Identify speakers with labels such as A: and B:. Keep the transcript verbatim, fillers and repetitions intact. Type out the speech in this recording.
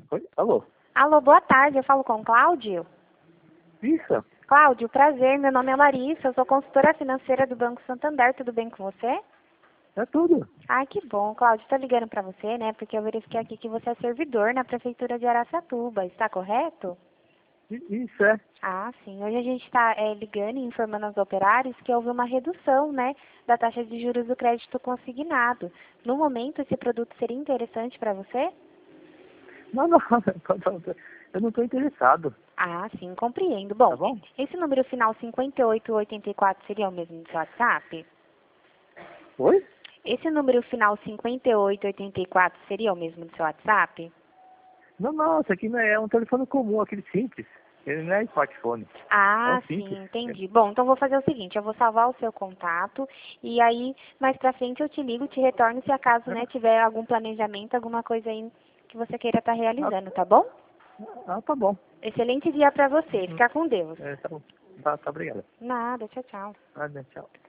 A: Oi? Alô?
B: Alô, boa tarde, eu falo com o Cláudio.
A: Isso?
B: Cláudio, prazer, meu nome é Larissa, eu sou consultora financeira do Banco Santander, tudo bem com você?
A: É tudo.
B: Ai, que bom, Cláudio, estou ligando para você, né, porque eu verifiquei aqui que você é servidor na Prefeitura de Araçatuba, está correto?
A: I- Isso é.
B: Ah, sim, hoje a gente está é, ligando e informando aos operários que houve uma redução, né, da taxa de juros do crédito consignado. No momento, esse produto seria interessante para você?
A: Não, não, eu não estou interessado.
B: Ah, sim, compreendo.
A: Tá
B: Bom,
A: bom?
B: esse número final cinquenta e oito oitenta e quatro seria o mesmo do seu WhatsApp?
A: Oi?
B: Esse número final cinquenta e oito oitenta e quatro seria o mesmo do seu WhatsApp?
A: Não, não, isso aqui não é, é um telefone comum, aquele simples. Ele não é smartphone. É um
B: Ah,
A: simples.
B: sim, entendi. Bom, então vou fazer o seguinte, eu vou salvar o seu contato e aí mais pra frente eu te ligo, te retorno se acaso,
A: É.
B: né, tiver algum planejamento, alguma coisa aí que você queira estar
A: Ah,
B: realizando, tá bom?
A: ah, tá bom.
B: Excelente dia pra você.
A: Uhum.
B: Fica com Deus.
A: É, tá bom. Tá, tá, obrigado.
B: Nada, tchau, tchau.
A: Ah, tchau.